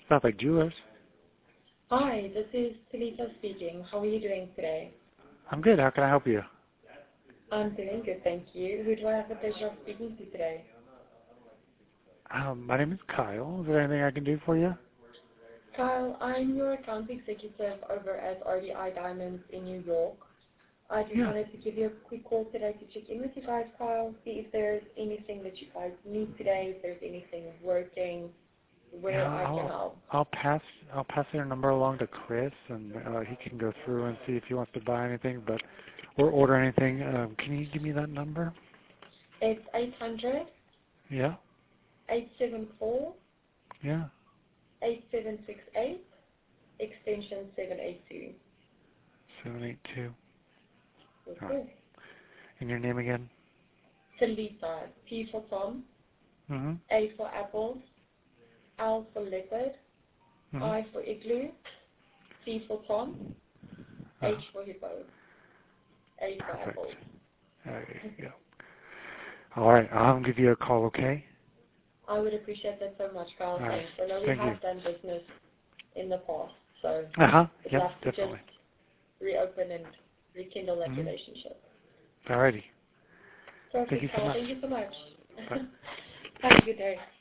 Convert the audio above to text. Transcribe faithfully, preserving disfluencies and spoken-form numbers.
Southwick Jewelers. Hi, this is Talita speaking. How are you doing today? I'm good. How can I help you? I'm doing good, thank you. Who do I have the pleasure of speaking to today? Um, my name is Kyle. Is there anything I can do for you? Kyle, I'm your account executive over at R D I Diamonds in New York. I just Yeah. wanted to give you a quick call today to check in with you guys, Kyle, see if there's anything that you guys need today, if there's anything working, where Yeah, I can I'll help. I'll pass I'll pass your number along to Chris, and uh, he can go through and see if he wants to buy anything, but or order anything. Um, can you give me that number? It's eight hundred, Yeah. eight seven four, Yeah. eight seven six eight, extension seven eight two. Seven eight two. All right. Okay. And your name again? Talita, T for Tom, Mm-hmm. A for Apple, L for Leopard, Mm-hmm. I for Igloo, C for Tom, Uh, H for Hippo, A for perfect. Apple. There you go. All right. I'll give you a call. Okay. I would appreciate that so much, Carl. All right. Thanks. I know we Thank you. have done business in the past, so Uh huh. we'd Yep. love to Definitely. just reopen and rekindle that Mm-hmm. relationship. All righty. Thank Perfect, you so Carl. much. Thank you so much. Bye. Have a good day.